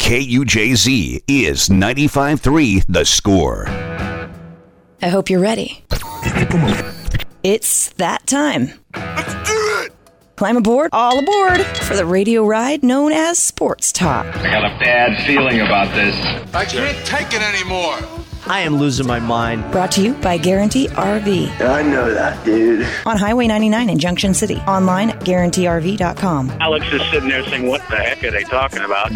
KUJZ is 95.3 The Score. I hope you're ready. It's that time. Let's do it! Climb aboard, all aboard, for the radio ride known as Sports Talk. I got a bad feeling about this. I can't take it anymore. I am losing my mind. Brought to you by Guarantee RV. I know that, dude. On Highway 99 in Junction City. Online at GuaranteeRV.com. Alex is sitting there saying, what the heck are they talking about?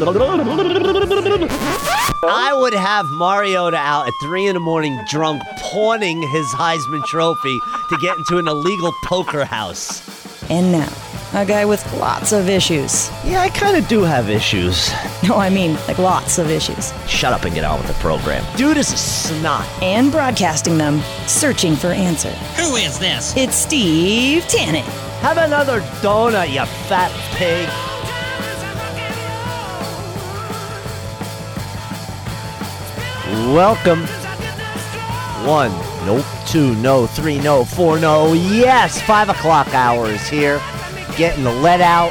I would have Mariota out at 3 a.m. drunk, pawning his Heisman Trophy to get into an illegal poker house. And now, a guy with lots of issues. Yeah, I kind of do have issues. No, I mean, like lots of issues. Shut up and get on with the program. Dude is a snot. And broadcasting them, searching for answer. Who is this? It's Steve Tannen. Have another donut, you fat pig. Welcome. 1, nope. 2, no. 3, no. 4, no. Yes, 5 o'clock hour is here. Getting the let out.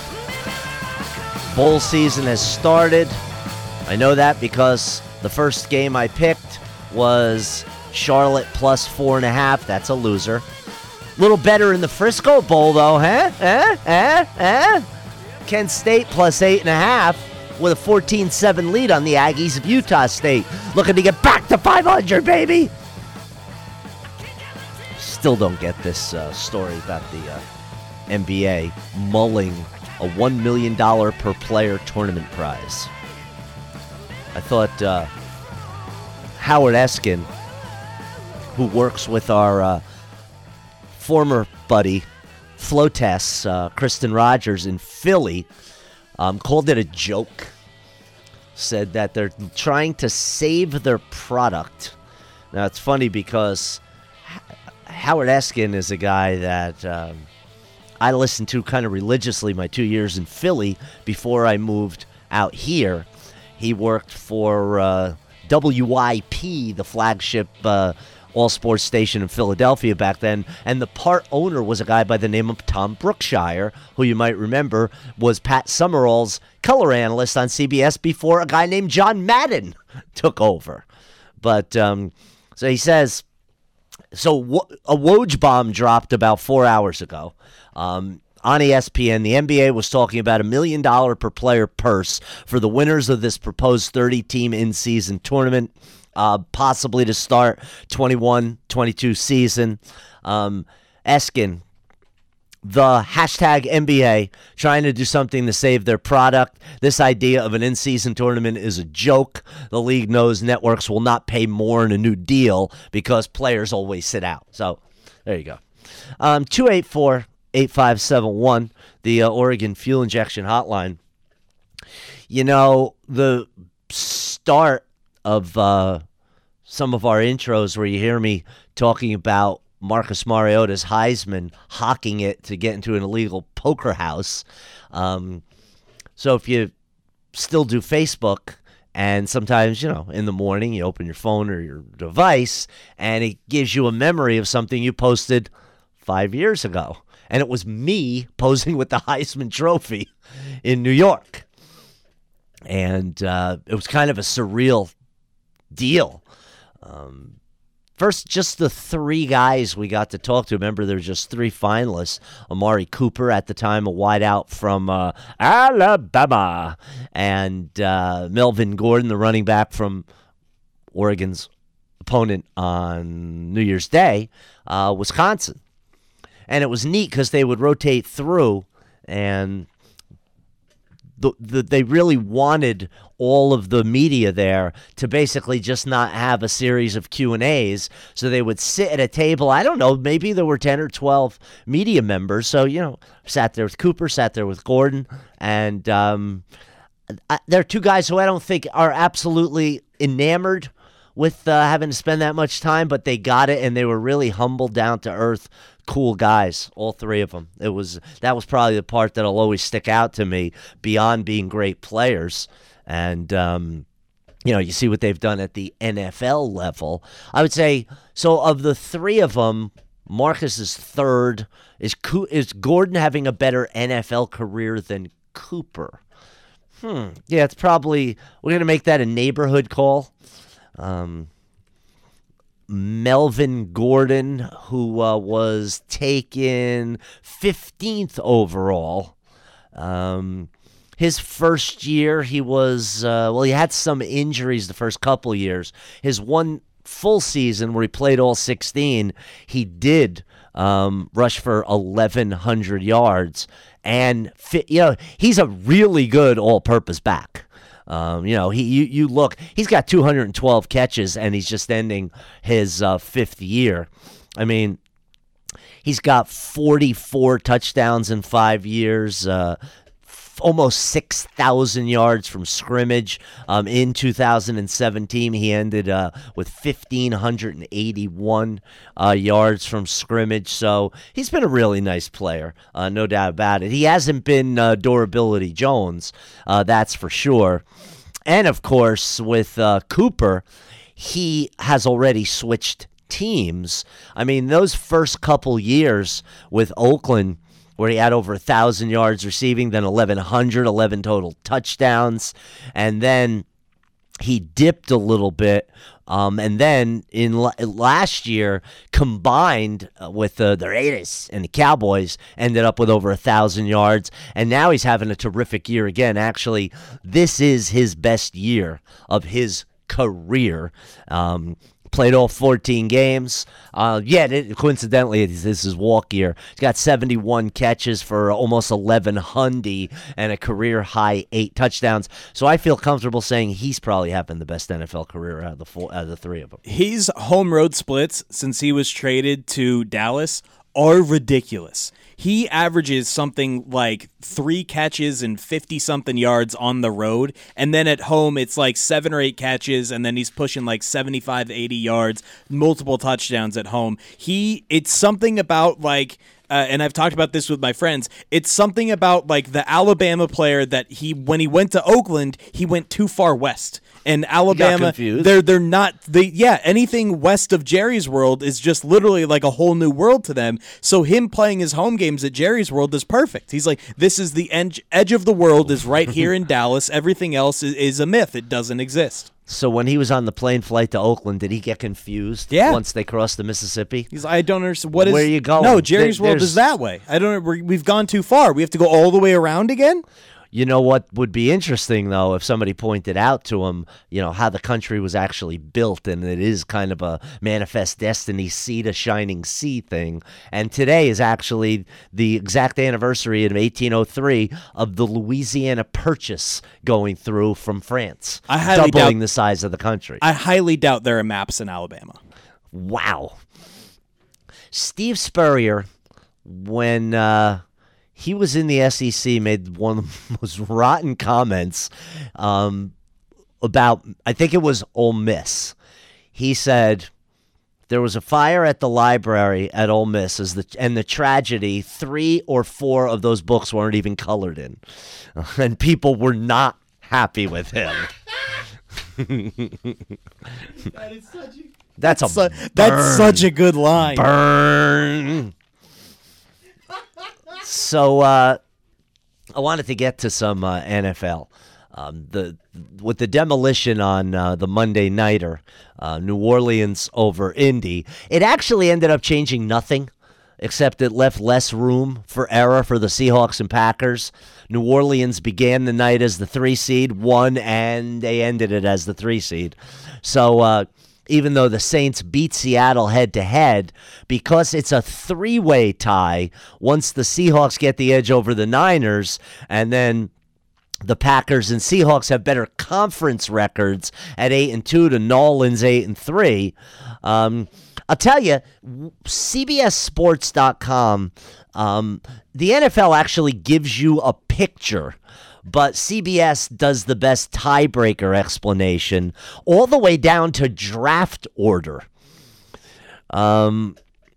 Bowl season has started. I know that because the first game I picked was Charlotte plus 4.5. That's a loser. A little better in the Frisco Bowl, though, huh? Kent State plus 8.5 with a 14-7 lead on the Aggies of Utah State. Looking to get back to 500, baby. Still don't get this story about the NBA mulling a $1 million per player tournament prize. I thought Howard Eskin, who works with our former buddy, Flotes, Kristen Rogers in Philly, called it a joke. Said that they're trying to save their product. Now, it's funny because Howard Eskin is a guy that I listened to kind of religiously my 2 years in Philly before I moved out here. He worked for WYP, the flagship all-sports station in Philadelphia back then, and the part owner was a guy by the name of Tom Brookshire, who you might remember was Pat Summerall's color analyst on CBS before a guy named John Madden took over. But so he says, a Woj bomb dropped about 4 hours ago. On ESPN, the NBA was talking about $1 million per player purse for the winners of this proposed 30-team in-season tournament, possibly to start 21-22 season. Eskin, the hashtag NBA, trying to do something to save their product. This idea of an in-season tournament is a joke. The league knows networks will not pay more in a new deal because players always sit out. So there you go. 284-8571, the Oregon Fuel Injection Hotline. You know, the start of some of our intros where you hear me talking about Marcus Mariota's Heisman, hawking it to get into an illegal poker house. So if you still do Facebook, and sometimes, you know, in the morning you open your phone or your device, and it gives you a memory of something you posted 5 years ago. And it was me posing with the Heisman Trophy in New York. And it was kind of a surreal deal. First, just the three guys we got to talk to. Remember, there were just three finalists. Amari Cooper, at the time, a wideout from Alabama. And Melvin Gordon, the running back from Oregon's opponent on New Year's Day, Wisconsin. And it was neat because they would rotate through, and they really wanted all of the media there to basically just not have a series of Q&As. So they would sit at a table. I don't know, maybe there were 10 or 12 media members. So, you know, sat there with Cooper, sat there with Gordon. And there are two guys who I don't think are absolutely enamored with having to spend that much time, but they got it, and they were really humble, down to earth, cool guys, all three of them. That was probably the part that'll always stick out to me beyond being great players. And, you know, you see what they've done at the NFL level. I would say, so of the three of them, Marcus is third. Is Gordon having a better NFL career than Cooper? Yeah, it's probably, we're going to make that a neighborhood call. Melvin Gordon, who was taken 15th overall. His first year, he was, he had some injuries the first couple years. His one full season where he played all 16, he did rush for 1,100 yards. And, he's a really good all-purpose back. You look, he's got 212 catches, and he's just ending his fifth year. I mean, he's got 44 touchdowns in 5 years, almost 6,000 yards from scrimmage. In 2017, he ended with 1,581 yards from scrimmage. So he's been a really nice player, no doubt about it. He hasn't been Durability Jones, that's for sure. And, of course, with Cooper, he has already switched teams. I mean, those first couple years with Oakland, where he had over 1,000 yards receiving, then 1,100, 11 total touchdowns. And then he dipped a little bit. And then in last year, combined with the Raiders and the Cowboys, ended up with over 1,000 yards. And now he's having a terrific year again. Actually, this is his best year of his career. Played all 14 games. Coincidentally, this is his walk year. He's got 71 catches for almost 1,100 and a career-high 8 touchdowns. So I feel comfortable saying he's probably having the best NFL career out of the three of them. His home road splits since he was traded to Dallas are ridiculous. He averages something like 3 catches and 50-something yards on the road, and then at home it's like 7 or 8 catches, and then he's pushing like 75, 80 yards, multiple touchdowns at home. It's something about like... and I've talked about this with my friends. It's something about like the Alabama player that when he went to Oakland, he went too far west. And Alabama, they're not. Anything west of Jerry's World is just literally like a whole new world to them. So him playing his home games at Jerry's World is perfect. He's like, this is the edge of the world is right here in Dallas. Everything else is a myth. It doesn't exist. So when he was on the plane flight to Oakland, did he get confused once they crossed the Mississippi? He's like, I don't understand. Where are you going? No, Jerry's World is that way. I don't know. We've gone too far. We have to go all the way around again? You know what would be interesting, though, if somebody pointed out to him, how the country was actually built, and it is kind of a manifest destiny, sea to shining sea thing. And today is actually the exact anniversary in 1803 of the Louisiana Purchase going through from France, doubling the size of the country. I highly doubt there are maps in Alabama. Wow. Steve Spurrier, when... he was in the SEC, made one of the most rotten comments about, I think it was Ole Miss. He said there was a fire at the library at Ole Miss, and the tragedy, 3 or 4 of those books weren't even colored in. And people were not happy with him. That's such a good line. Burn. So I wanted to get to some NFL. With the demolition on the Monday Nighter, New Orleans over Indy, it actually ended up changing nothing, except it left less room for error for the Seahawks and Packers. New Orleans began the night as the 3 seed, won, and they ended it as the 3 seed. So even though the Saints beat Seattle head-to-head, because it's a 3-way tie, once the Seahawks get the edge over the Niners, and then the Packers and Seahawks have better conference records at 8-2 to Nolan's 8-3. I'll tell you, CBSSports.com, the NFL actually gives you a picture, but CBS does the best tiebreaker explanation all the way down to draft order. They'll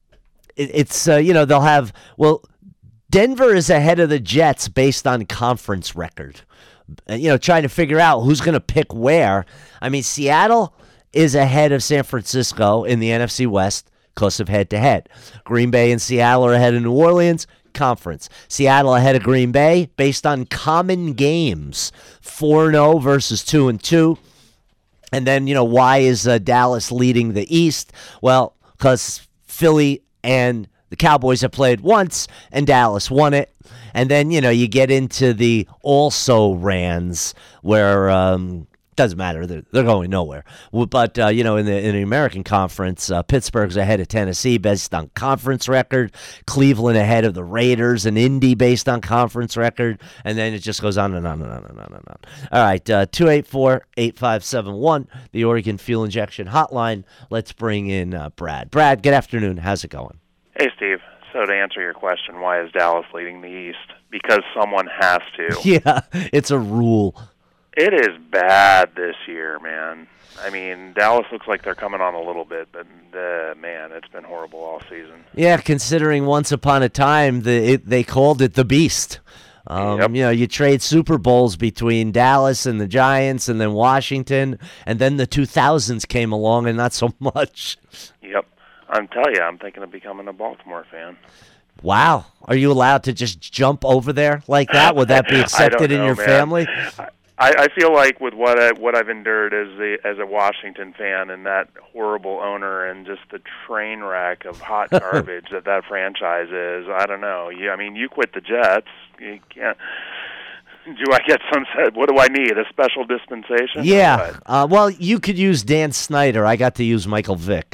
have, Denver is ahead of the Jets based on conference record. Trying to figure out who's going to pick where. I mean, Seattle is ahead of San Francisco in the NFC West because of head-to-head. Green Bay and Seattle are ahead of New Orleans Conference. Seattle ahead of Green Bay based on common games. 4-0 versus 2-2. And then, why is Dallas leading the East? Well, because Philly and the Cowboys have played once, and Dallas won it. And then, you get into the also-rans where doesn't matter. They're going nowhere. But, in the American Conference, Pittsburgh's ahead of Tennessee based on conference record. Cleveland ahead of the Raiders and Indy based on conference record. And then it just goes on and on and on and on and on. All right, 284-8571, the Oregon Fuel Injection Hotline. Let's bring in Brad. Brad, good afternoon. How's it going? Hey, Steve. So to answer your question, why is Dallas leading the East? Because someone has to. Yeah, it's a rule. It is bad this year, man. I mean, Dallas looks like they're coming on a little bit, but, man, it's been horrible all season. Yeah, considering once upon a time they called it the Beast. Yep. You trade Super Bowls between Dallas and the Giants and then Washington, and then the 2000s came along and not so much. Yep. I'm telling you, I'm thinking of becoming a Baltimore fan. Wow. Are you allowed to just jump over there like that? Would that be accepted in your family? I feel like with what I've endured as a Washington fan and that horrible owner and just the train wreck of hot garbage that franchise is, I don't know. You quit the Jets. You can't. Do I get some? What do I need? A special dispensation? Yeah. Well, you could use Dan Snyder. I got to use Michael Vick.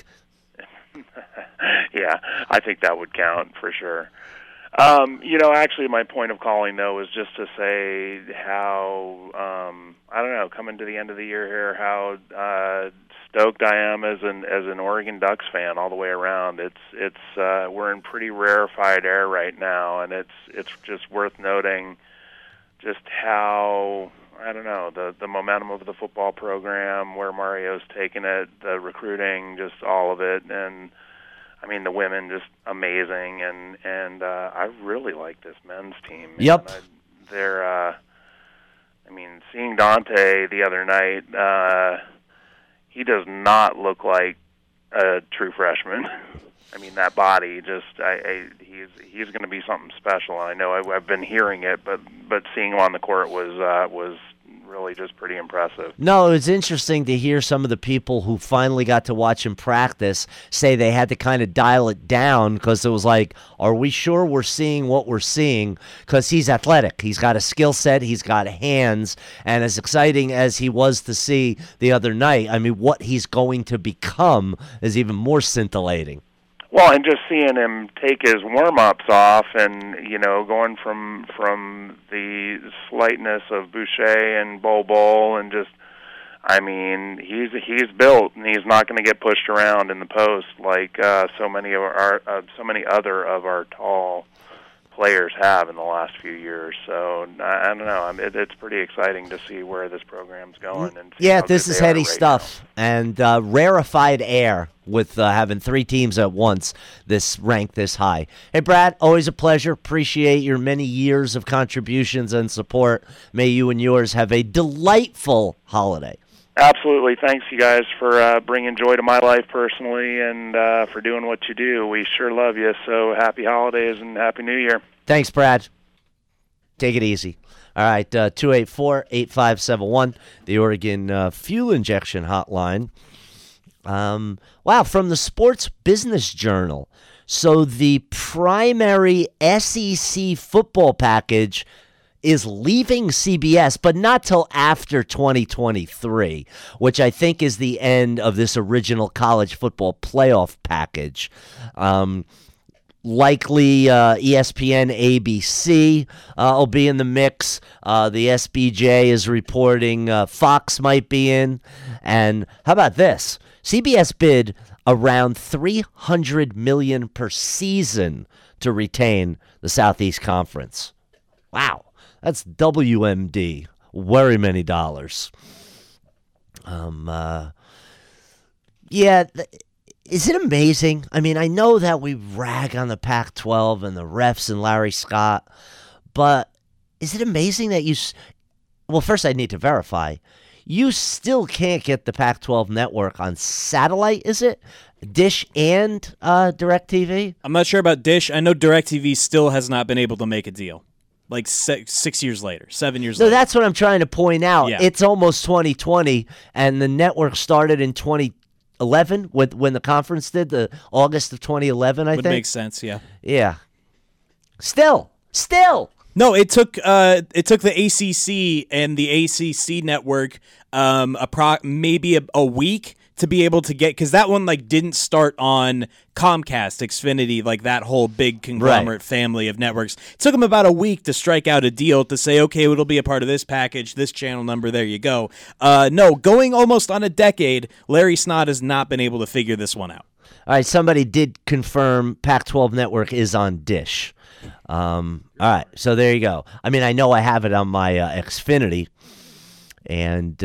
Yeah, I think that would count for sure. Actually, my point of calling, though, is just to say how, I don't know, coming to the end of the year here, how stoked I am as an Oregon Ducks fan all the way around. We're in pretty rarefied air right now, and it's just worth noting just how, I don't know, the momentum of the football program, where Mario's taken it, the recruiting, just all of it, and I mean, the women just amazing, and I really like this men's team. Yep. Seeing Dante the other night, he does not look like a true freshman. I mean, that body he's going to be something special. And I know I've been hearing it, but seeing him on the court was really just pretty impressive. No, it's interesting to hear some of the people who finally got to watch him practice say they had to kind of dial it down because it was like, are we sure we're seeing what we're seeing? Because he's athletic. He's got a skill set. He's got hands. And as exciting as he was to see the other night, I mean, what he's going to become is even more scintillating. Well, and just seeing him take his warm-ups off and, going from the slightness of Boucher and Bol and just, I mean, he's built and he's not going to get pushed around in the post like so many other of our tall players have in the last few years. So I don't know. It's pretty exciting to see where this program's going. And yeah, this is heady stuff and rarefied air with having three teams at once this ranked this high. Hey, Brad, always a pleasure. Appreciate your many years of contributions and support. May you and yours have a delightful holiday. Absolutely. Thanks, you guys, for bringing joy to my life personally and for doing what you do. We sure love you. So happy holidays and Happy New Year. Thanks, Brad. Take it easy. All right, 284-8571, the Oregon Fuel Injection Hotline. Wow, from the Sports Business Journal. So the primary SEC football package is leaving CBS, but not till after 2023, which I think is the end of this original college football playoff package. Likely ESPN, ABC will be in the mix. The SBJ is reporting Fox might be in. And how about this? CBS bid around $300 million per season to retain the Southeast Conference. Wow. That's WMD. Very many dollars. Yeah, is it amazing? I mean, I know that we rag on the Pac-12 and the refs and Larry Scott, but is it amazing that well, first I need to verify. you still can't get the Pac-12 network on satellite, is it? Dish and DirecTV? I'm not sure about Dish. I know DirecTV still has not been able to make a deal. Like 6 years later, 7 years later. No, that's what I'm trying to point out. Yeah. It's almost 2020, and the network started in 2011 when the conference did, the August of 2011, I Would think. make sense, yeah. Yeah. Still. No, it took the ACC and the ACC network maybe a week to be able to get, because that one like didn't start on Comcast, Xfinity, like that whole big conglomerate family of networks. It took them about a week to strike out a deal to say, okay, it'll be a part of this package, this channel number, there you go. No, going almost on a decade, Larry Snott has not been able to figure this one out. All right, somebody did confirm Pac-12 network is on Dish. All right, so there you go. I mean, I know I have it on my Xfinity, and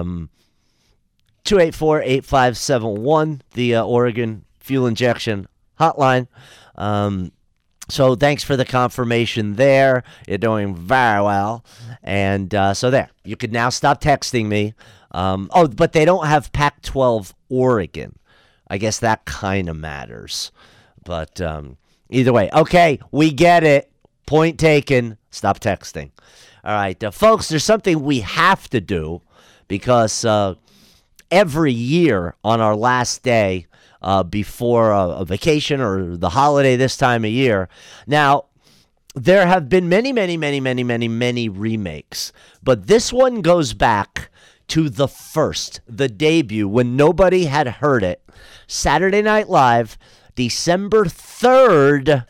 284-8571, the Oregon fuel injection hotline. So thanks for the confirmation there. You're doing very well. And so there, you can now stop texting me. But they don't have Pac-12 Oregon. I guess that kind of matters. But either way, okay, we get it. Point taken. Stop texting. All right, folks, there's something we have to do because every year on our last day before a vacation or the holiday this time of year. Now, there have been many remakes, but this one goes back to the debut, when nobody had heard it. Saturday Night Live, December 3rd,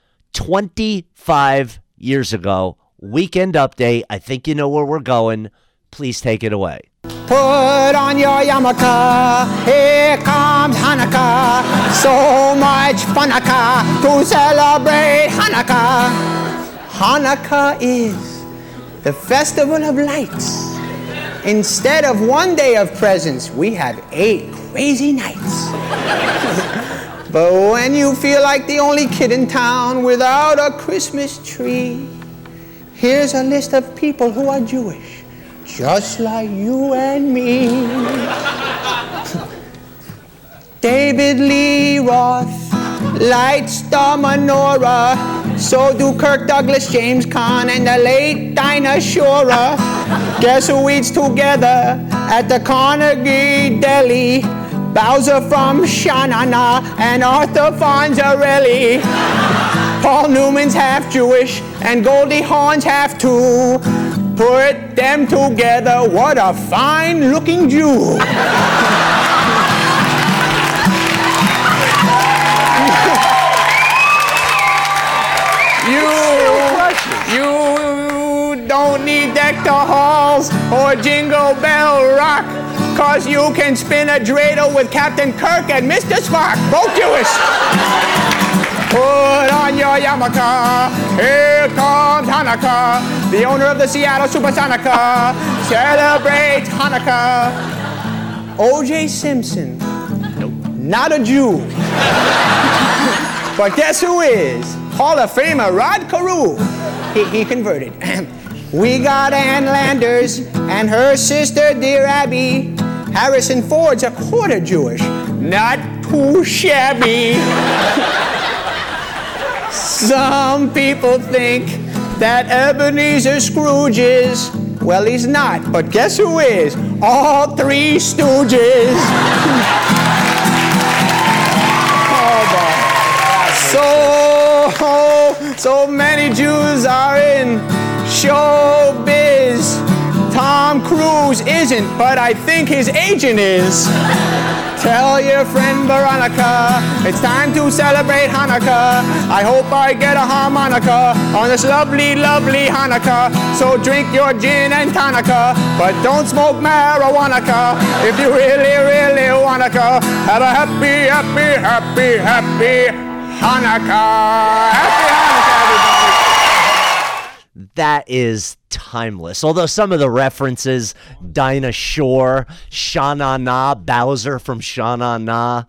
25 years ago. Weekend update. I think you know where we're going. Please take it away. Put on your yarmulke, here comes Hanukkah. So much funaka to celebrate Hanukkah. Hanukkah is the festival of lights. Instead of one day of presents, we have 8 crazy nights. But when you feel like the only kid in town without a Christmas tree, here's a list of people who are Jewish, just like you and me. David Lee Roth lights the menorah. So do Kirk Douglas, James Caan, and the late Dinah Shore. Guess who eats together at the Carnegie Deli? Bowser from Sha-Na-Na and Arthur Fonzarelli. Paul Newman's half Jewish and Goldie Hawn's half too. Put them together, what a fine-looking Jew. You don't need Dector Halls or Jingle Bell Rock, 'cause you can spin a dreidel with Captain Kirk and Mr. Spock, both Jewish. Put on your yarmulke, here comes Hanukkah. The owner of the Seattle Supersonica celebrates Hanukkah. O.J. Simpson, not a Jew. But guess who is? Hall of Famer Rod Carew. He converted. We got Ann Landers and her sister, dear Abby. Harrison Ford's a quarter Jewish, not too shabby. Some people think that Ebenezer Scrooge is, well, he's not, but guess who is? All 3 Stooges. So many Jews are in showbiz. Tom Cruise isn't, but I think his agent is. Tell your friend Veronica, it's time to celebrate Hanukkah. I hope I get a harmonica on this lovely, lovely Hanukkah. So drink your gin and tonica, but don't smoke marijuana if you really, really wanna. Have a happy, happy, happy, happy Hanukkah. Happy Hanukkah, everybody. That is timeless. Although some of the references, Dinah Shore, Sha-Na-Na, Bowser from Sha-Na-Na.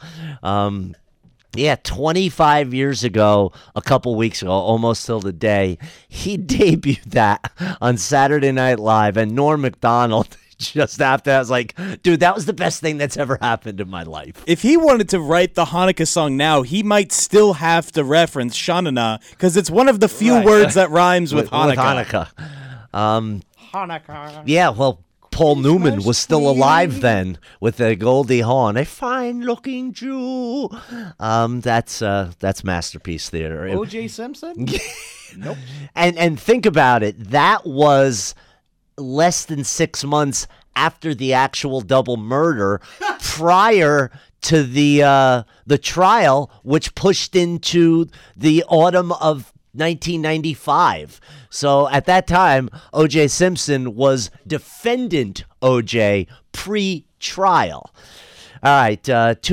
25 years ago, a couple weeks ago, almost till the day, he debuted that on Saturday Night Live, and Norm Macdonald just after. I was like, dude, that was the best thing that's ever happened in my life. If he wanted to write the Hanukkah song now, he might still have to reference Shanana because it's one of the few words that rhymes with Hanukkah. Hanukkah. Yeah, well, Paul Newman was still alive then with the Goldie Hawn, a fine-looking Jew. That's masterpiece theater. O.J. Simpson? Nope. And think about it. That was less than 6 months after the actual double murder, prior to the trial, which pushed into the autumn of 1995. So at that time, O.J. Simpson was defendant O.J. pre-trial. All right,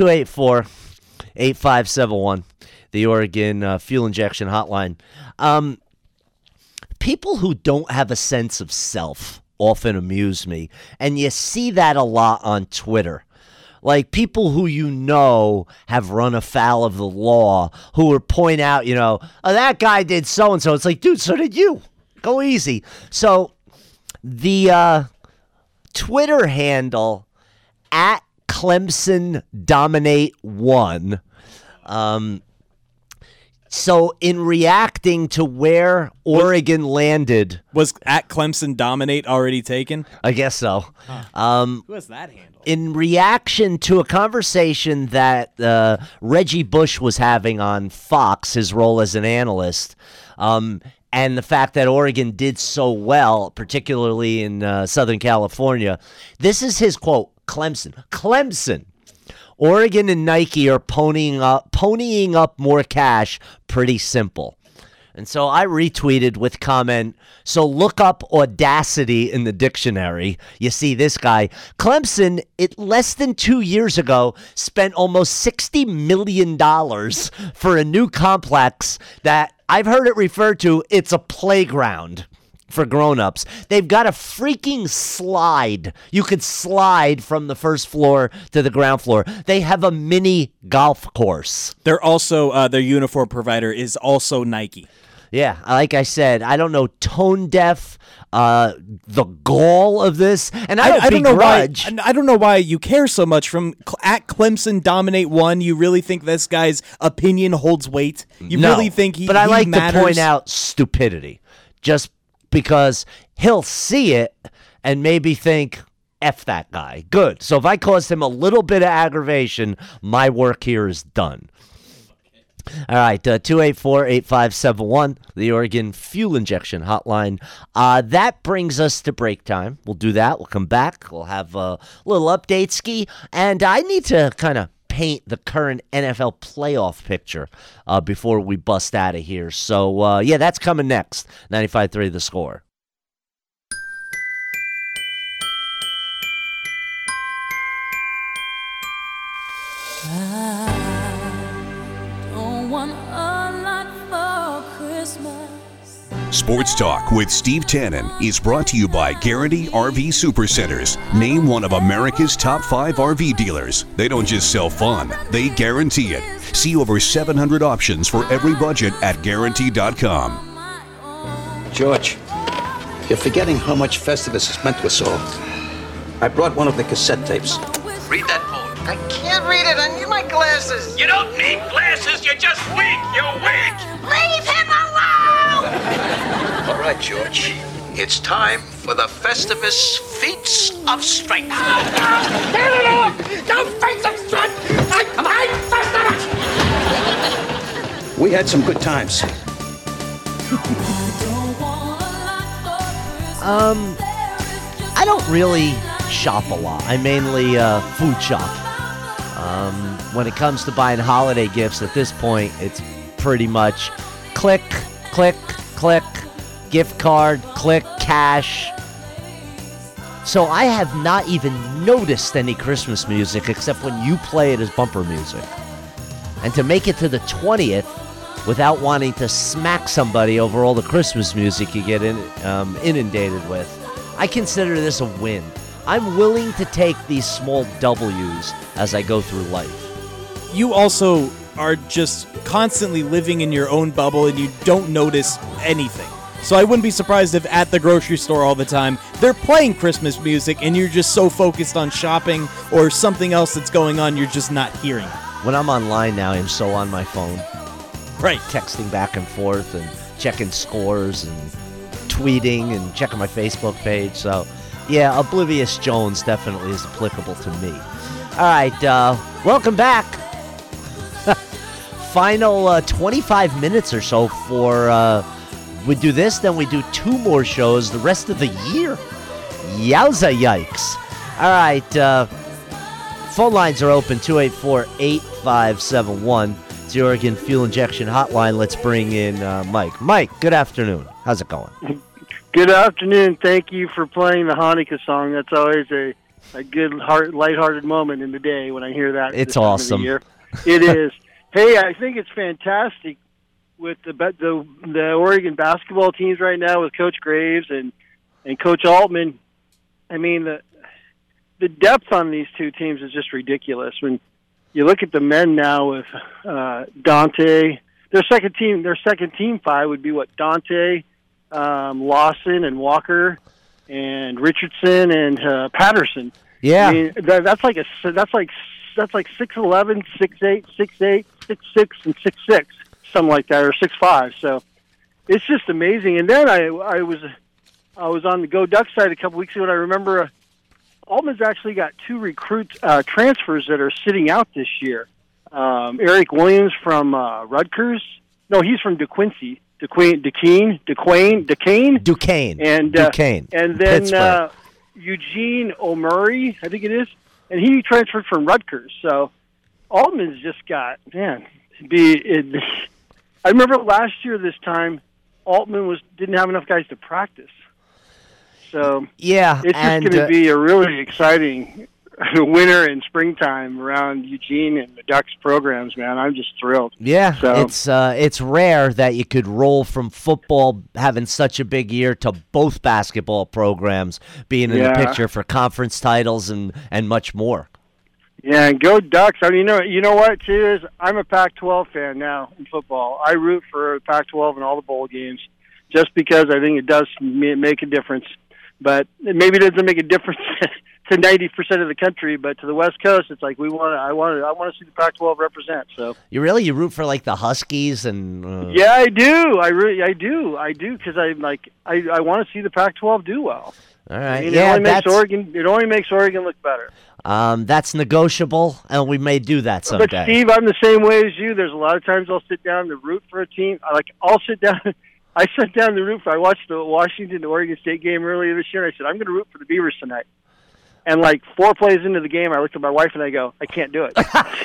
284-8571, the Oregon fuel injection hotline. People who don't have a sense of self often amuse me, and you see that a lot on Twitter. Like people who have run afoul of the law, who would point out, oh, that guy did so-and-so. It's like, dude, so did you. Go easy. So the Twitter handle at Clemson Dominate 1. So in reacting to where Oregon landed, was at Clemson Dominate already taken? I guess so. Who has that handle? In reaction to a conversation that Reggie Bush was having on Fox, his role as an analyst, and the fact that Oregon did so well, particularly in Southern California, this is his quote, Clemson. Oregon and Nike are ponying up more cash. Pretty simple. And so I retweeted with comment, so look up audacity in the dictionary. You see this guy. Clemson, less than 2 years ago, spent almost $60 million for a new complex that I've heard it referred to, it's a playground for grown-ups. They've got a freaking slide. You could slide from the first floor to the ground floor. They have a mini golf course. They're also, their uniform provider is also Nike. Yeah, like I said, I don't know, tone deaf, the gall of this, and I don't begrudge. I don't know why you care so much. From at Clemson Dominate 1, you really think this guy's opinion holds weight? You really think he but I like matters? To point out stupidity, just because he'll see it and maybe think, F that guy. Good. So if I caused him a little bit of aggravation, my work here is done. All right, 284-8571, the Oregon Fuel Injection Hotline. That brings us to break time. We'll do that. We'll come back. We'll have a little update ski. And I need to kind of paint the current NFL playoff picture before we bust out of here. So, yeah, that's coming next. 95.3 The Score. Sports Talk with Steve Tannen is brought to you by Guarantee RV Supercenters. Name one of America's top 5 RV dealers. They don't just sell fun, they guarantee it. See over 700 options for every budget at Guarantee.com. George, you're forgetting how much Festivus has meant to us all. I brought one of the cassette tapes. Read that poem. I can't read it. I need my glasses. You don't need glasses. You're just weak. You're weak. Leave him alone! All right, George. It's time for the Festivus Feats of Strength. No feats of strength! Festivus! We had some good times. I don't really shop a lot. I mainly food shop. When it comes to buying holiday gifts, at this point, it's pretty much click, click, click, gift card, click, cash. So I have not even noticed any Christmas music except when you play it as bumper music. And to make it to the 20th without wanting to smack somebody over all the Christmas music you get inundated with, I consider this a win. I'm willing to take these small W's as I go through life. You also are just constantly living in your own bubble and you don't notice anything. So I wouldn't be surprised if at the grocery store all the time they're playing Christmas music and you're just so focused on shopping or something else that's going on you're just not hearing it. When I'm online now, I'm so on my phone. Right. Texting back and forth and checking scores and tweeting and checking my Facebook page. So, yeah, Oblivious Jones definitely is applicable to me. All right, welcome back. Final 25 minutes or so for, we do this, then we do 2 more shows the rest of the year. Yowza yikes. All right, phone lines are open, 284-8571. It's the Oregon Fuel Injection Hotline. Let's bring in Mike. Mike, good afternoon. How's it going? Good afternoon. Thank you for playing the Hanukkah song. That's always a good, lighthearted moment in the day when I hear that. It's awesome. It is. Hey, I think it's fantastic with the Oregon basketball teams right now with Coach Graves and Coach Altman. I mean, the depth on these two teams is just ridiculous. When you look at the men now with Dante, their second team five would be what? Dante, Lawson, and Walker, and Richardson and Patterson. Yeah, I mean, that's like 6'11", 6'8", 6'8", 6'6", and 6'6", something like that, or 6'5". So it's just amazing. And then I was on the Go Ducks side a couple weeks ago, and I remember Altman's actually got 2 transfers that are sitting out this year. Eric Williams from Rutgers. No, he's from DeQuincy. Duquesne. And then Eugene O'Murray, I think it is, and he transferred from Rutgers. So Altman's just got, man, I remember last year this time, Altman didn't have enough guys to practice. So yeah, it's just going to be a really exciting winter and springtime around Eugene and the Ducks programs, man. I'm just thrilled. Yeah, so, it's rare that you could roll from football having such a big year to both basketball programs being in the picture for conference titles and much more. Yeah, and go Ducks. I mean, you know what, too, is I'm a Pac-12 fan now in football. I root for Pac-12 in all the bowl games just because I think it does make a difference. But maybe it doesn't make a difference to 90% of the country, but to the West Coast, it's like I want to see the Pac-12 represent. So you root for like the Huskies and yeah, I do. I do because I want to see the Pac-12 do well. All right, I mean, it only makes Oregon look better. That's negotiable, and we may do that someday. But Steve, I'm the same way as you. There's a lot of times I'll sit down to root for a team. I'll sit down. I sat down to root for. I watched the Washington-Oregon State game earlier this year. And I said, I'm going to root for the Beavers tonight. And 4 plays into the game, I looked at my wife and I go, I can't do it.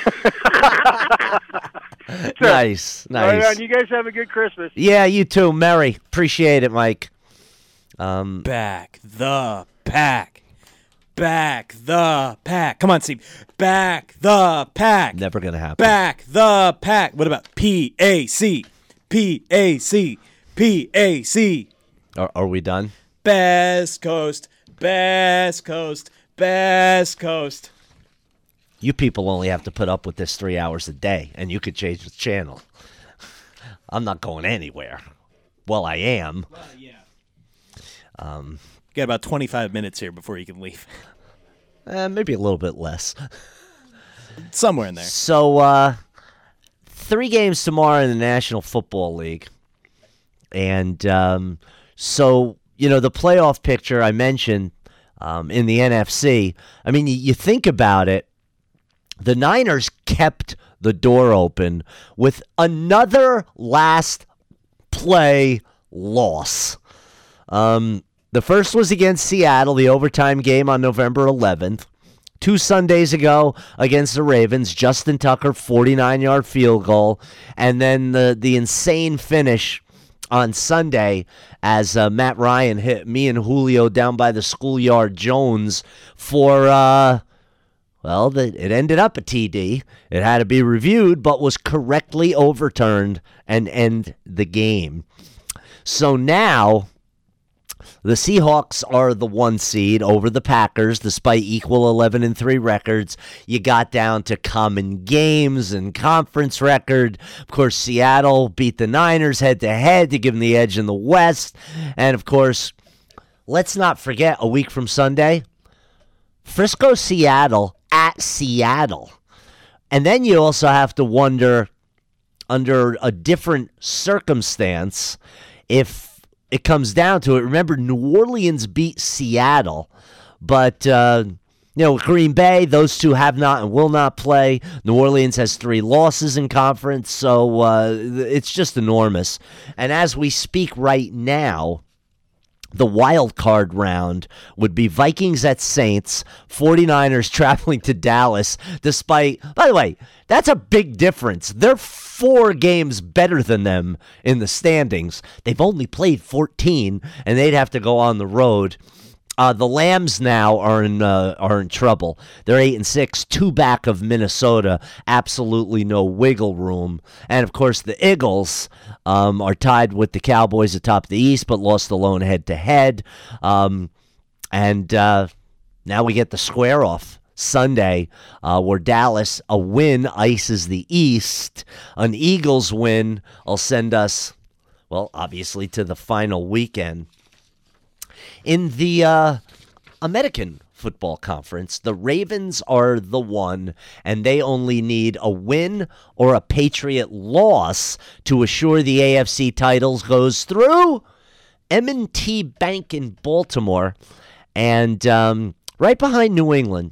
Nice. Right on. You guys have a good Christmas. Yeah, you too. Merry. Appreciate it, Mike. Back the pack. Back the pack. Come on, Steve. Back the pack. Never going to happen. Back the pack. What about PAC? PAC. PAC. Are we done? Best Coast. Best Coast. Best Coast. You people only have to put up with this 3 hours a day, and you could change the channel. I'm not going anywhere. Well, I am. Well, yeah. Got about 25 minutes here before you can leave. Maybe a little bit less. Somewhere in there. So, 3 games tomorrow in the National Football League. And so, the playoff picture I mentioned in the NFC, I mean, you think about it, the Niners kept the door open with another last play loss. The first was against Seattle, the overtime game on November 11th. 2 Sundays ago against the Ravens, Justin Tucker, 49-yard field goal. And then the insane finish on Sunday as Matt Ryan hit me and Julio down by the schoolyard Jones for, it ended up a TD. It had to be reviewed, but was correctly overturned and end the game. So now The Seahawks are the 1 seed over the Packers, despite equal 11-3 records. You got down to common games and conference record. Of course, Seattle beat the Niners head-to-head to give them the edge in the West. And, of course, let's not forget, a week from Sunday, Frisco, Seattle at Seattle. And then you also have to wonder, under a different circumstance, if it comes down to it. Remember, New Orleans beat Seattle, but Green Bay, those two have not and will not play. New Orleans has 3 losses in conference, so it's just enormous. And as we speak right now, the wild card round would be Vikings at Saints, 49ers traveling to Dallas, despite, by the way, that's a big difference. They're 4 games better than them in the standings. They've only played 14, and they'd have to go on the road. The Lambs now are in trouble. They're 8-6, 2 back of Minnesota. Absolutely no wiggle room. And of course, the Eagles are tied with the Cowboys atop the East, but lost alone head-to-head. And now we get the square off Sunday, where Dallas, a win ices the East. An Eagles win will send us, well, obviously to the final weekend. In the American Football Conference, the Ravens are the 1, and they only need a win or a Patriot loss to assure the AFC titles goes through. M&T Bank in Baltimore, and right behind New England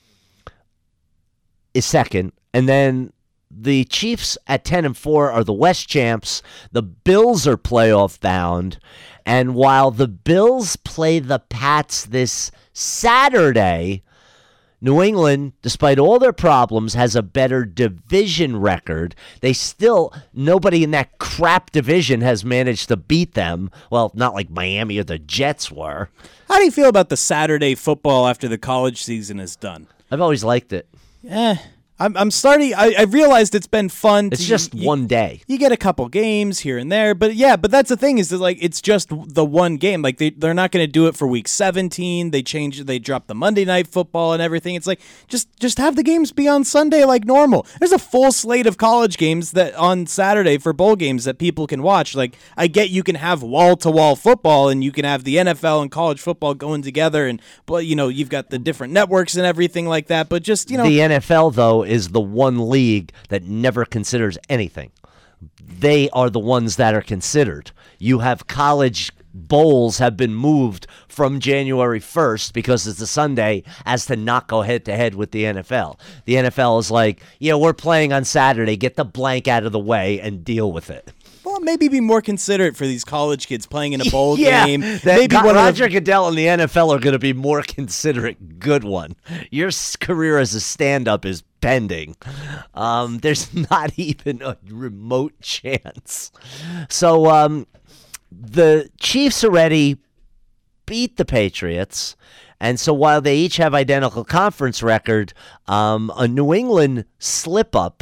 is second, and then the Chiefs at 10-4 are the West champs. The Bills are playoff bound. And while the Bills play the Pats this Saturday, New England, despite all their problems, has a better division record. Nobody in that crap division has managed to beat them. Well, not like Miami or the Jets were. How do you feel about the Saturday football after the college season is done? I've always liked it. I'm starting. I realized it's been fun. It's just one day. You get a couple games here and there, but that's the thing is that, like, it's just the one game. Like they're not going to do it for week 17. They dropped the Monday Night Football and everything. It's like just have the games be on Sunday like normal. There's a full slate of college games that on Saturday for bowl games that people can watch. Like, I get you can have wall to wall football and you can have the NFL and college football going together, and you've got the different networks and everything like that. But just the NFL though is the one league that never considers anything. They are the ones that are considered. You have college bowls have been moved from January 1st because it's a Sunday as to not go head-to-head with the NFL. The NFL is like, we're playing on Saturday. Get the blank out of the way and deal with it. Well, maybe be more considerate for these college kids playing in a bowl game. Maybe Roger Goodell and the NFL are going to be more considerate. Good one. Your career as a stand-up is pending. There's not even a remote chance. So the Chiefs already beat the Patriots. And so while they each have identical conference record, a New England slip-up,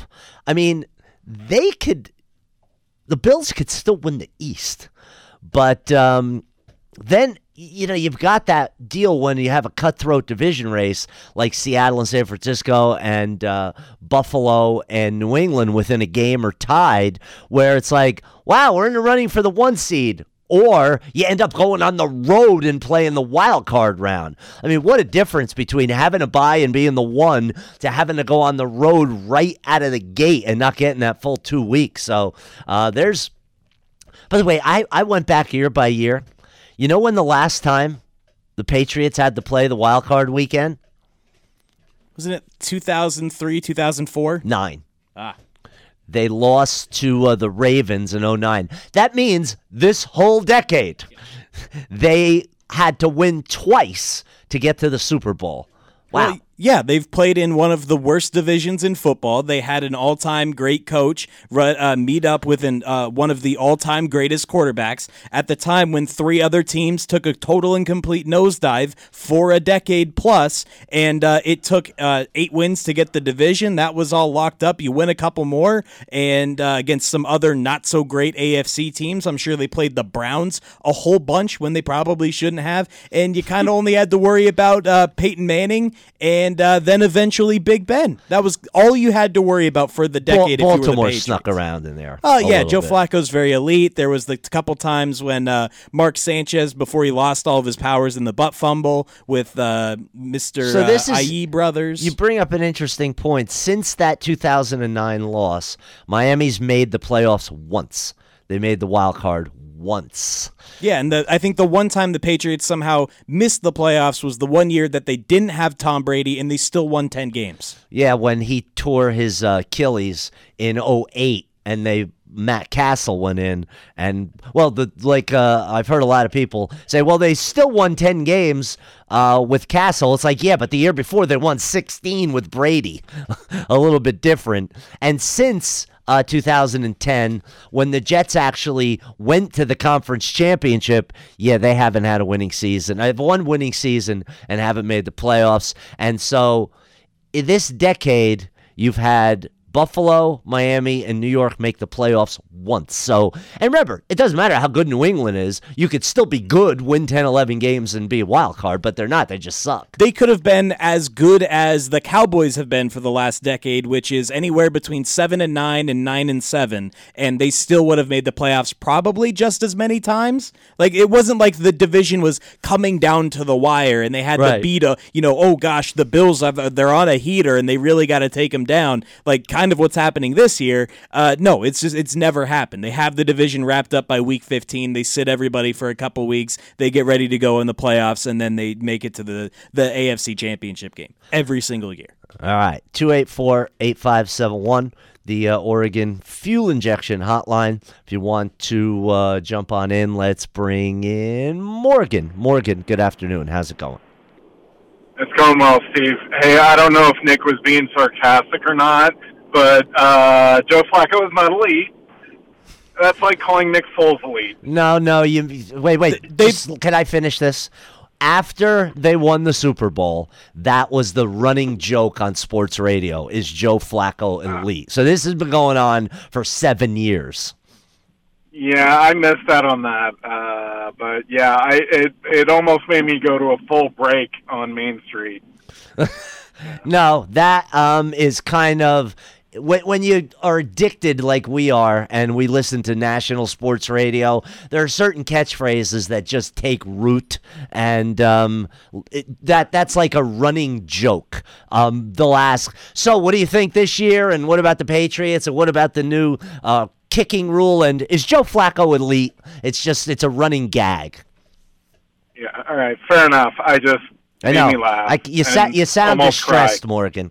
the Bills could still win the East. But then, you've got that deal when you have a cutthroat division race like Seattle and San Francisco and Buffalo and New England within a game or tied, where it's like, wow, we're in the running for the 1 seed. Or you end up going on the road and playing the wild card round. What a difference between having a bye and being the 1 to having to go on the road right out of the gate and not getting that full 2 weeks. So there's... By the way, I went back year by year. You know when the last time the Patriots had to play the wild card weekend? Wasn't it 2003, 2004? 9. They lost to the Ravens in 2009. That means this whole decade, they had to win twice to get to the Super Bowl. Wow. Well, Yeah, they've played in one of the worst divisions in football. They had an all-time great coach meet up with one of the all-time greatest quarterbacks at the time when 3 other teams took a total and complete nosedive for a decade plus, and it took 8 wins to get the division. That was all locked up. You win a couple more, and against some other not-so-great AFC teams. I'm sure they played the Browns a whole bunch when they probably shouldn't have, and you kind of only had to worry about Peyton Manning and then eventually Big Ben. That was all you had to worry about for the decade. Baltimore if you were the Patriots. snuck around in there. Oh, yeah, Joe Flacco's very elite. There was the couple times when Mark Sanchez, before he lost all of his powers in the butt fumble with Mr. IE brothers. You bring up an interesting point. Since that 2009 loss, Miami's made the playoffs once. They made the wild card once. Yeah, and I think the one time the Patriots somehow missed the playoffs was the one year that they didn't have Tom Brady, and they still won 10 games. Yeah, when he tore his Achilles in 2008, and Matt Castle went in, and I've heard a lot of people say, well, they still won 10 games with Castle. It's like, yeah, but the year before they won 16 with Brady. A little bit different. And since 2010, when the Jets actually went to the conference championship, yeah, they haven't had a winning season. I've one winning season and haven't made the playoffs. And so in this decade, you've had Buffalo, Miami, and New York make the playoffs once. So, and remember, it doesn't matter how good New England is. You could still be good, win 10, 11 games, and be a wild card, but they're not. They just suck. They could have been as good as the Cowboys have been for the last decade, which is anywhere between 7-9 and 9-7, and they still would have made the playoffs probably just as many times. Like, it wasn't like the division was coming down to the wire, and they had to beat the Bills, they're on a heater, and they really got to take them down. Like, kind of what's happening this year. No, it's never happened. They have the division wrapped up by week 15. They sit everybody for a couple weeks. They get ready to go in the playoffs, and then they make it to the AFC Championship game every single year. All right, 284-8571, the Oregon fuel injection hotline. If you want to jump on in, let's bring in Morgan. Morgan, good afternoon. How's it going? It's going well, Steve. Hey, I don't know if Nick was being sarcastic or not, but Joe Flacco is not elite. That's like calling Nick Foles elite. No, wait. Can I finish this? After they won the Super Bowl, that was the running joke on sports radio, is Joe Flacco elite. So this has been going on for 7 years. Yeah, I missed out on that. But yeah, it almost made me go to a full break on Main Street. No, that is kind of when you are addicted like we are and we listen to national sports radio, there are certain catchphrases that just take root, and that's like a running joke. They'll ask, so what do you think this year, and what about the Patriots, and what about the new kicking rule, and is Joe Flacco elite? It's a running gag. Yeah, all right, fair enough. I know. Made me laugh. You sound distressed, cried. Morgan.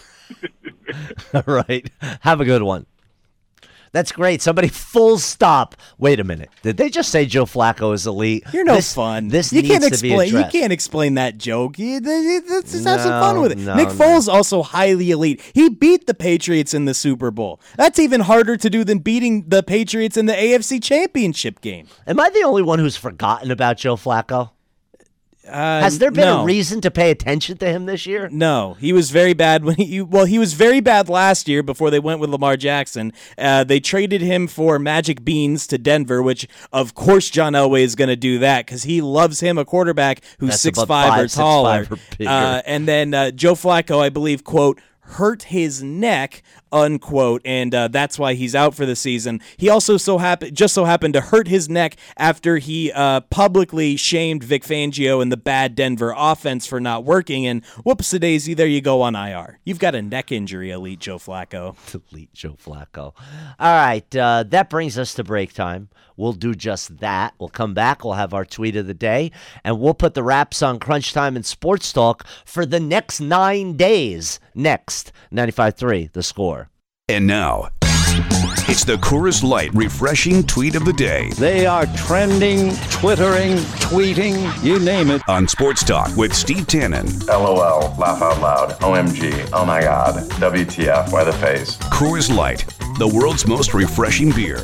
All right. Have a good one. That's great. Somebody full stop. Wait a minute. Did they just say Joe Flacco is elite? You're no fun. This you needs can't to be addressed. You can't explain that joke. Let's just have some fun with it. Nick Foles also highly elite. He beat the Patriots in the Super Bowl. That's even harder to do than beating the Patriots in the AFC Championship game. Am I the only one who's forgotten about Joe Flacco? Has there been a reason to pay attention to him this year? No, he was very bad he was very bad last year before they went with Lamar Jackson. They traded him for Magic Beans to Denver, which of course John Elway is going to do that because he loves him a quarterback who's 6'5" or taller. 6'5" or and then Joe Flacco, I believe, quote, hurt his neck, unquote, and that's why he's out for the season. He also just so happened to hurt his neck after he publicly shamed Vic Fangio and the bad Denver offense for not working, and whoops-a-daisy, there you go on IR. You've got a neck injury, elite Joe Flacco. Elite Joe Flacco. All right, that brings us to break time. We'll do just that. We'll come back. We'll have our tweet of the day, and we'll put the wraps on Crunch Time and Sports Talk for the next 9 days. Next, 95.3, The Score. And now, It's the Coors Light Refreshing Tweet of the Day. They are trending, twittering, tweeting, you name it. On Sports Talk with Steve Tannen. LOL, laugh out loud, OMG, oh my god, WTF, why the face. Coors Light, the world's most refreshing beer.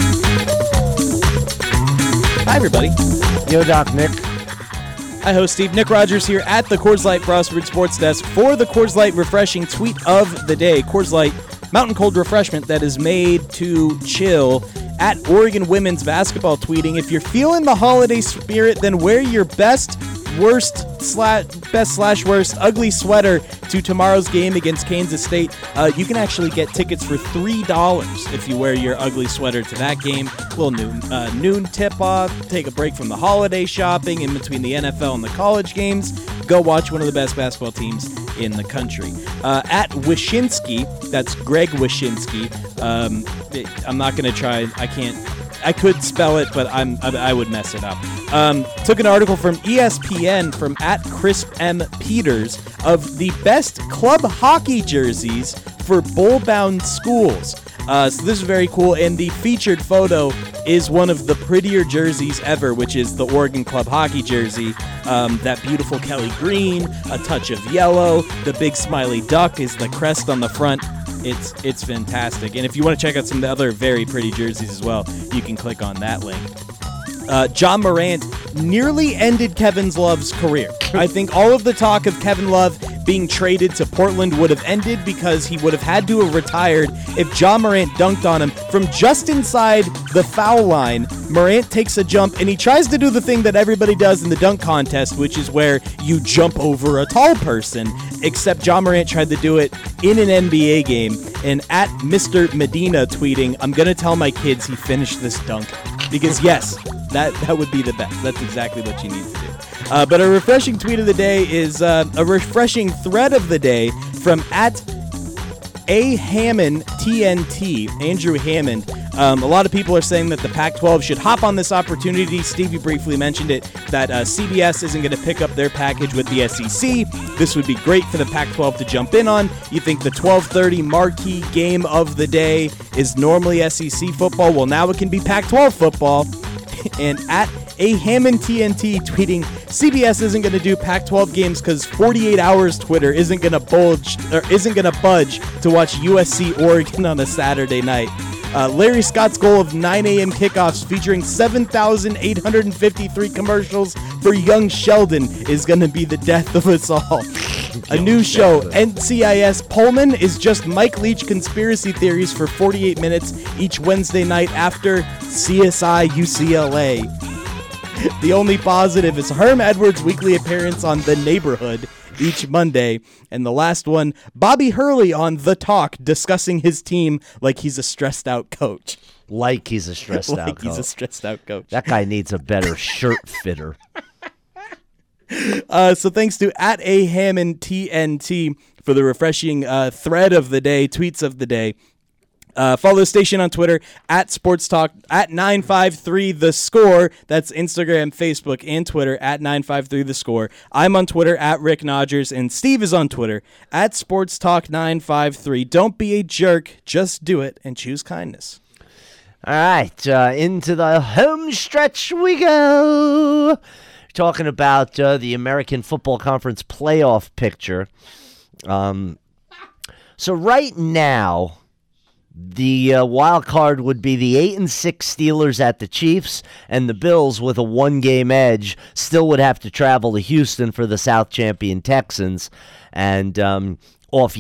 Hi, everybody. Yo, Doc Nick. Hi, host Steve. Nick Rogers here at the Coors Light Frostbird Sports Desk for the Coors Light Refreshing Tweet of the Day. Coors Light, mountain cold refreshment that is made to chill. At Oregon women's basketball tweeting, if you're feeling the holiday spirit, then wear your best worst ugly sweater to tomorrow's game against Kansas State. You can actually get tickets for $3 if you wear your ugly sweater to that game. A little noon tip-off, take a break from the holiday shopping in between the NFL and the college games. Go watch one of the best basketball teams in the country. At Wyszynski, that's Greg Wyszynski. I'm not going to try. I could spell it, but I would mess it up. Took an article from ESPN from at Crisp M. Peters of the best club hockey jerseys for bowl-bound schools. So this is very cool, and the featured photo is one of the prettier jerseys ever, which is the Oregon club hockey jersey. That beautiful Kelly green, a touch of yellow, the big smiley duck is the crest on the front. It's fantastic. And if you want to check out some of the other very pretty jerseys as well, you can click on that link. John Morant nearly ended Kevin Love's career. I think all of the talk of Kevin Love being traded to Portland would have ended because he would have had to have retired if John Morant dunked on him from just inside the foul line. Morant takes a jump and he tries to do the thing that everybody does in the dunk contest, which is where you jump over a tall person, except John Morant tried to do it in an NBA game. And at Mr. Medina tweeting, I'm going to tell my kids he finished this dunk. Because yes, that would be the best. That's exactly what you need to do. But a refreshing tweet of the day is a refreshing thread of the day from at A. Hammond TNT, Andrew Hammond. A lot of people are saying that the Pac-12 should hop on this opportunity. Stevie briefly mentioned it, that CBS isn't going to pick up their package with the SEC. This would be great for the Pac-12 to jump in on. You think the 12:30 marquee game of the day is normally SEC football? Well, now it can be Pac-12 football. And at A. Hammond TNT tweeting, CBS isn't going to do Pac-12 games because 48 Hours Twitter isn't going to budge to watch USC Oregon on a Saturday night. Larry Scott's goal of 9 a.m. kickoffs featuring 7,853 commercials for young Sheldon is going to be the death of us all. A new show, NCIS Pullman, is just Mike Leach conspiracy theories for 48 minutes each Wednesday night after CSI UCLA. The only positive is Herm Edwards' weekly appearance on The Neighborhood each Monday. And the last one, Bobby Hurley on The Talk discussing his team like he's a stressed out coach. Like he's a stressed out coach. He's a stressed out coach. That guy needs a better shirt fitter. So thanks to at A. Hammond TNT for the refreshing thread of the day, tweets of the day. Follow the station on Twitter at Sports Talk at 953 The Score. That's Instagram, Facebook, and Twitter at 953 The Score. I'm on Twitter at Rick Nodgers, and Steve is on Twitter at Sports Talk 953. Don't be a jerk, just do it and choose kindness. All right, into the home stretch we go. Talking about the American Football Conference playoff picture. So right now, the wild card would be the 8-6 Steelers at the Chiefs, and the Bills, with a one-game edge, still would have to travel to Houston for the South champion Texans. And off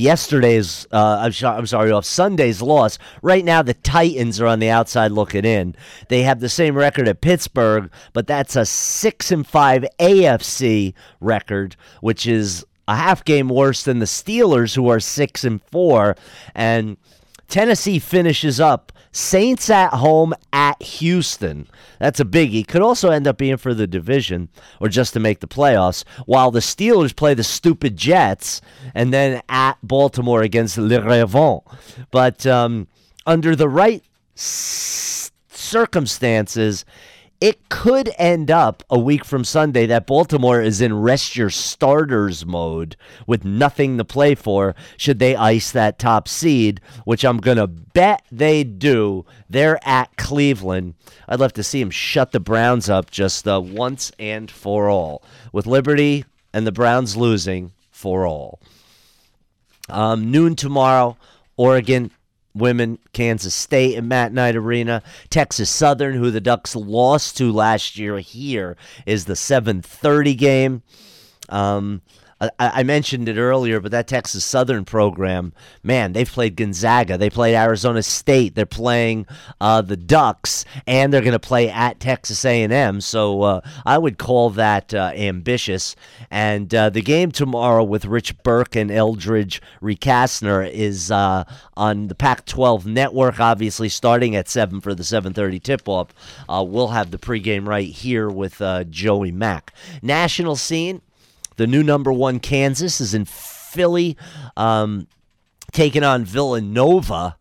Sunday's loss, right now the Titans are on the outside looking in. They have the same record at Pittsburgh, but that's a 6-5 AFC record, which is a half game worse than the Steelers, who are 6-4. And Tennessee finishes up Saints at home at Houston. That's a biggie. Could also end up being for the division or just to make the playoffs, while the Steelers play the stupid Jets and then at Baltimore against Le Ravens. But under the right circumstances, it could end up a week from Sunday that Baltimore is in rest your starters mode with nothing to play for should they ice that top seed, which I'm going to bet they do. They're at Cleveland. I'd love to see them shut the Browns up just once and for all, with Liberty and the Browns losing for all. Noon tomorrow, Oregon women, Kansas State at Matt Knight Arena. Texas Southern, who the Ducks lost to last year here, is the 7:30 game. I mentioned it earlier, but that Texas Southern program, man, they've played Gonzaga. They played Arizona State. They're playing the Ducks, and they're going to play at Texas A&M. So I would call that ambitious. And the game tomorrow with Rich Burke and Eldridge Recastner is on the Pac-12 network, obviously starting at 7 for the 7:30 tip-off. We'll have the pregame right here with Joey Mack. National scene. The new number 1 Kansas is in Philly, taking on Villanova.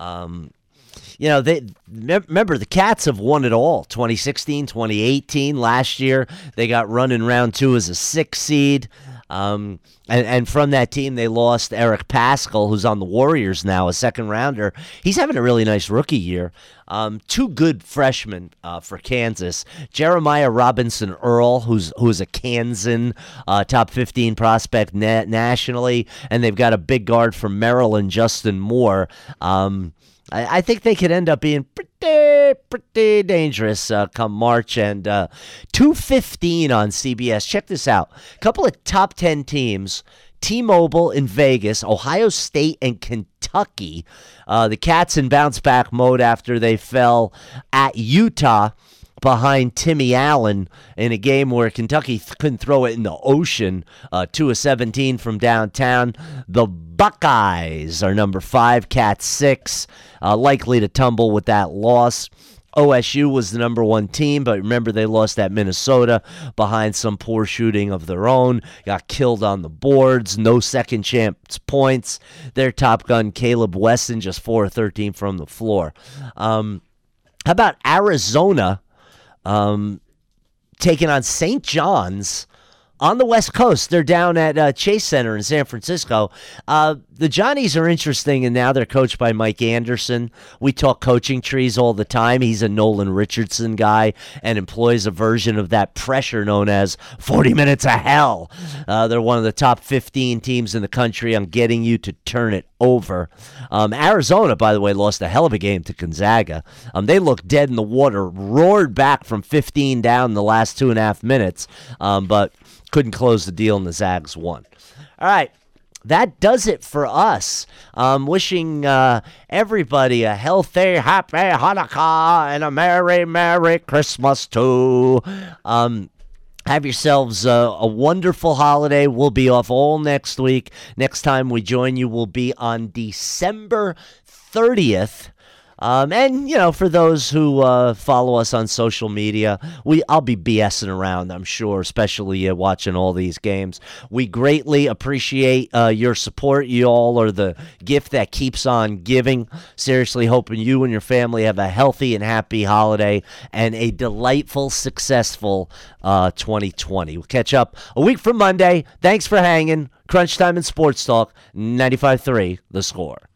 They remember the Cats have won it all. 2016, 2018. Last year they got run in round 2 as a 6 seed. And from that team, they lost Eric Paschal, who's on the Warriors now, a second rounder. He's having a really nice rookie year. 2 good freshmen for Kansas. Jeremiah Robinson Earl, who's a Kansan top 15 prospect nationally, and they've got a big guard from Maryland, Justin Moore. I think they could end up being pretty dangerous come March. And 2:15 on CBS. Check this out. A couple of top 10 teams. T-Mobile in Vegas, Ohio State and Kentucky. The Cats in bounce-back mode after they fell at Utah behind Timmy Allen in a game where Kentucky couldn't throw it in the ocean. 2 of 17 from downtown. The Buckeyes are number 5, Cats 6, likely to tumble with that loss. OSU was the number 1 team, but remember they lost at Minnesota behind some poor shooting of their own. Got killed on the boards. No second chance points. Their top gun, Caleb Weston, just 4 of 13 from the floor. How about Arizona taking on St. John's on the West Coast? They're down at Chase Center in San Francisco. The Johnnies are interesting, and now they're coached by Mike Anderson. We talk coaching trees all the time. He's a Nolan Richardson guy and employs a version of that pressure known as 40 minutes of hell. They're one of the top 15 teams in the country on getting you to turn it over. Arizona, by the way, lost a hell of a game to Gonzaga. They looked dead in the water, roared back from 15 down in the last 2.5 minutes, but couldn't close the deal, and the Zags won. All right. That does it for us. Wishing everybody a healthy, happy Hanukkah and a Merry, Merry Christmas too. Have yourselves a wonderful holiday. We'll be off all next week. Next time we join you will be on December 30th. And, for those who follow us on social media, I'll be BSing around, I'm sure, especially watching all these games. We greatly appreciate your support. You all are the gift that keeps on giving. Seriously, hoping you and your family have a healthy and happy holiday and a delightful, successful 2020. We'll catch up a week from Monday. Thanks for hanging. Crunch Time and Sports Talk, 95.3 The Score.